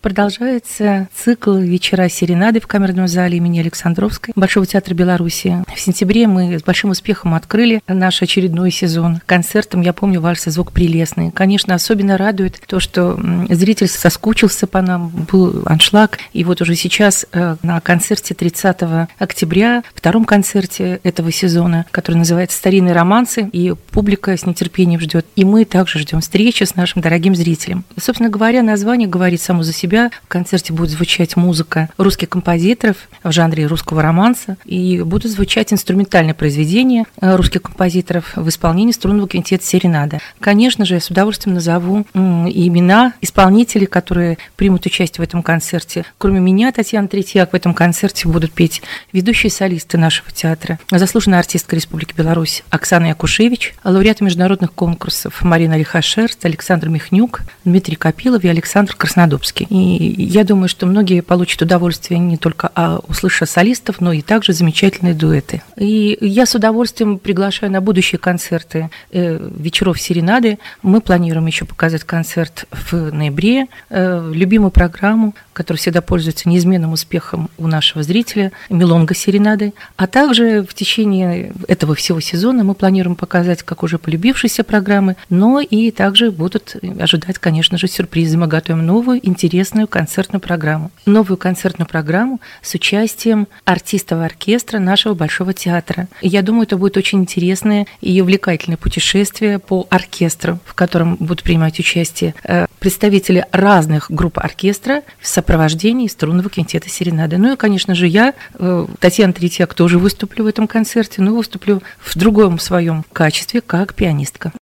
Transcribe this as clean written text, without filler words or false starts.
Продолжается цикл «Вечера серенады» в камерном зале имени Александровской Большого театра Беларуси. В сентябре мы с большим успехом открыли наш очередной сезон концертом, я помню, вальса «Звук прелестный». Конечно, особенно радует то, что зритель соскучился по нам, был аншлаг. И вот уже сейчас на концерте 30 октября, втором концерте этого сезона, который называется «Старинные романсы», и публика с нетерпением ждет. И мы также ждем встречи с нашим дорогим зрителем. И, собственно говоря, название говорит само за себя. В концерте будет звучать музыка русских композиторов в жанре русского романса, и будут звучать инструментальные произведения русских композиторов в исполнении струнного квинтета «Серенада». Конечно же, я с удовольствием назову имена исполнителей, которые примут участие в этом концерте. Кроме меня, Татьяны Третьяк, в этом концерте будут петь ведущие солисты нашего театра, заслуженная артистка Республики Беларусь Оксана Якушевич, лауреаты международных конкурсов Марина Лихошерст, Александр Михнюк, Дмитрий Копилов и Александр Краснодубский. И я думаю, что многие получат удовольствие не только услышав солистов, но и также замечательные дуэты. И я с удовольствием приглашаю на будущие концерты вечеров серенады. Мы планируем еще показать концерт в ноябре, любимую программу, которая всегда пользуется неизменным успехом у нашего зрителя, «Милонга серенады». А также в течение этого всего сезона мы планируем показать как уже полюбившиеся программы, но и также будут ожидать, конечно же, сюрпризы. Мы готовим новую, интересную концертную программу. Новую концертную программу с участием артистов оркестра нашего Большого театра. И я думаю, это будет очень интересное и увлекательное путешествие по оркестру, в котором будут принимать участие представители разных групп оркестра в сопровождении струнного квинтета «Серенады». Ну и, конечно же, я, Татьяна Третьяк, тоже выступлю в этом концерте, но выступлю в другом своем качестве, как пианистка.